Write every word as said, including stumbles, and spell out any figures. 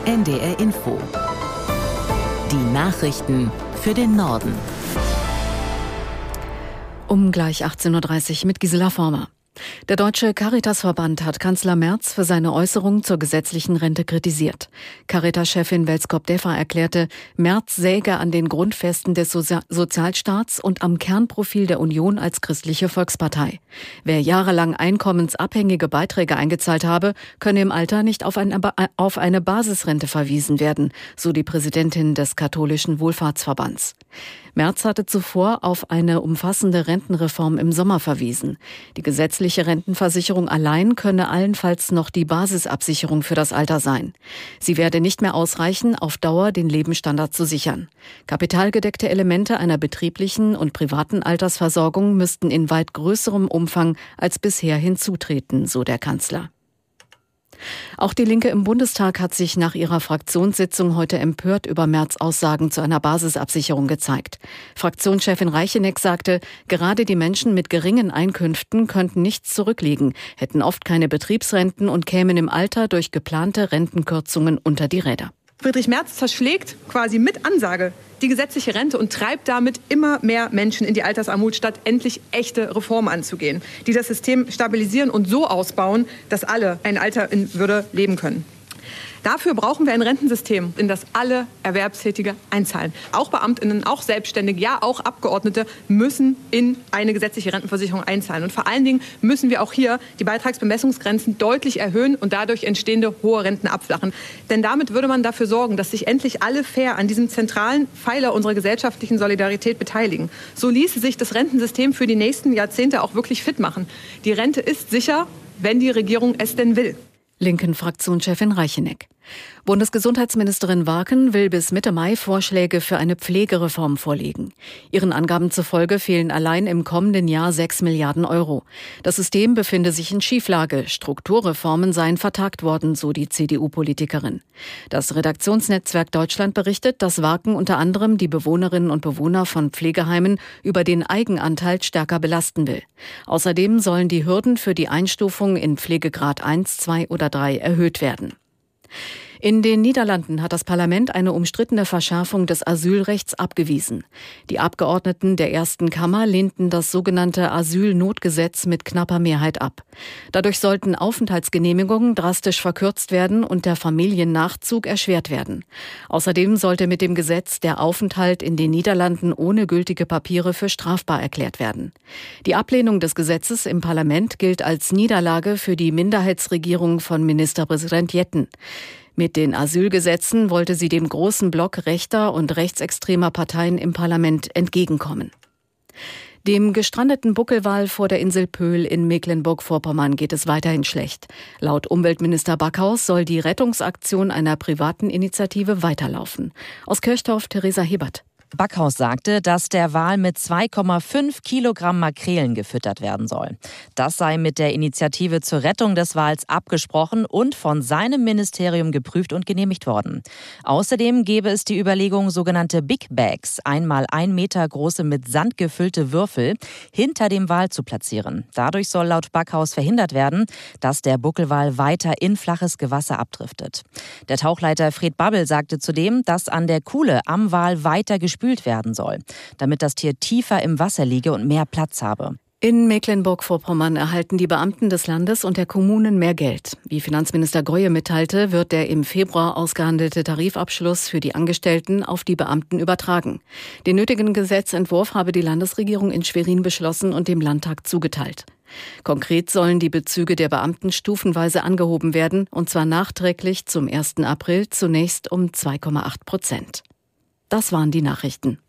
N D R Info. Die Nachrichten für den Norden. Um gleich achtzehn Uhr dreißig mit Gisela Former. Der Deutsche Caritasverband hat Kanzler Merz für seine Äußerungen zur gesetzlichen Rente kritisiert. Caritas-Chefin Welskop-Defa erklärte, Merz säge an den Grundfesten des Sozi- Sozialstaats und am Kernprofil der Union als christliche Volkspartei. Wer jahrelang einkommensabhängige Beiträge eingezahlt habe, könne im Alter nicht auf eine, ba- auf eine Basisrente verwiesen werden, so die Präsidentin des Katholischen Wohlfahrtsverbands. Merz hatte zuvor auf eine umfassende Rentenreform im Sommer verwiesen. Die gesetzliche Rentenversicherung allein könne allenfalls noch die Basisabsicherung für das Alter sein. Sie werde nicht mehr ausreichen, auf Dauer den Lebensstandard zu sichern. Kapitalgedeckte Elemente einer betrieblichen und privaten Altersversorgung müssten in weit größerem Umfang als bisher hinzutreten, so der Kanzler. Auch die Linke im Bundestag hat sich nach ihrer Fraktionssitzung heute empört über Merz' Aussagen zu einer Basisabsicherung gezeigt. Fraktionschefin Reicheneck sagte, gerade die Menschen mit geringen Einkünften könnten nichts zurücklegen, hätten oft keine Betriebsrenten und kämen im Alter durch geplante Rentenkürzungen unter die Räder. Friedrich Merz zerschlägt quasi mit Ansage die gesetzliche Rente und treibt damit immer mehr Menschen in die Altersarmut, statt endlich echte Reformen anzugehen, die das System stabilisieren und so ausbauen, dass alle ein Alter in Würde leben können. Dafür brauchen wir ein Rentensystem, in das alle Erwerbstätige einzahlen. Auch Beamtinnen, auch Selbstständige, ja auch Abgeordnete müssen in eine gesetzliche Rentenversicherung einzahlen. Und vor allen Dingen müssen wir auch hier die Beitragsbemessungsgrenzen deutlich erhöhen und dadurch entstehende hohe Renten abflachen. Denn damit würde man dafür sorgen, dass sich endlich alle fair an diesem zentralen Pfeiler unserer gesellschaftlichen Solidarität beteiligen. So ließe sich das Rentensystem für die nächsten Jahrzehnte auch wirklich fit machen. Die Rente ist sicher, wenn die Regierung es denn will. Linken Fraktionschefin Reicheneck. Bundesgesundheitsministerin Warken will bis Mitte Mai Vorschläge für eine Pflegereform vorlegen. Ihren Angaben zufolge fehlen allein im kommenden Jahr sechs Milliarden Euro. Das System befinde sich in Schieflage. Strukturreformen seien vertagt worden, so die C D U-Politikerin. Das Redaktionsnetzwerk Deutschland berichtet, dass Warken unter anderem die Bewohnerinnen und Bewohner von Pflegeheimen über den Eigenanteil stärker belasten will. Außerdem sollen die Hürden für die Einstufung in Pflegegrad eins, zwei oder drei erhöht werden. In den Niederlanden hat das Parlament eine umstrittene Verschärfung des Asylrechts abgewiesen. Die Abgeordneten der ersten Kammer lehnten das sogenannte Asylnotgesetz mit knapper Mehrheit ab. Dadurch sollten Aufenthaltsgenehmigungen drastisch verkürzt werden und der Familiennachzug erschwert werden. Außerdem sollte mit dem Gesetz der Aufenthalt in den Niederlanden ohne gültige Papiere für strafbar erklärt werden. Die Ablehnung des Gesetzes im Parlament gilt als Niederlage für die Minderheitsregierung von Ministerpräsident Jetten. Mit den Asylgesetzen wollte sie dem großen Block rechter und rechtsextremer Parteien im Parlament entgegenkommen. Dem gestrandeten Buckelwal vor der Insel Pöhl in Mecklenburg-Vorpommern geht es weiterhin schlecht. Laut Umweltminister Backhaus soll die Rettungsaktion einer privaten Initiative weiterlaufen. Aus Kirchdorf Theresa Hebert. Backhaus sagte, dass der Wal mit zwei Komma fünf Kilogramm Makrelen gefüttert werden soll. Das sei mit der Initiative zur Rettung des Wals abgesprochen und von seinem Ministerium geprüft und genehmigt worden. Außerdem gäbe es die Überlegung, sogenannte Big Bags, einmal ein Meter große mit Sand gefüllte Würfel, hinter dem Wal zu platzieren. Dadurch soll laut Backhaus verhindert werden, dass der Buckelwal weiter in flaches Gewasser abdriftet. Der Tauchleiter Fred Babbel sagte zudem, dass an der Kuhle am Wal weiter gespült werden soll, damit das Tier tiefer im Wasser liege und mehr Platz habe. In Mecklenburg-Vorpommern erhalten die Beamten des Landes und der Kommunen mehr Geld. Wie Finanzminister Goye mitteilte, wird der im Februar ausgehandelte Tarifabschluss für die Angestellten auf die Beamten übertragen. Den nötigen Gesetzentwurf habe die Landesregierung in Schwerin beschlossen und dem Landtag zugeteilt. Konkret sollen die Bezüge der Beamten stufenweise angehoben werden, und zwar nachträglich zum ersten April zunächst um zwei Komma acht Prozent. Das waren die Nachrichten.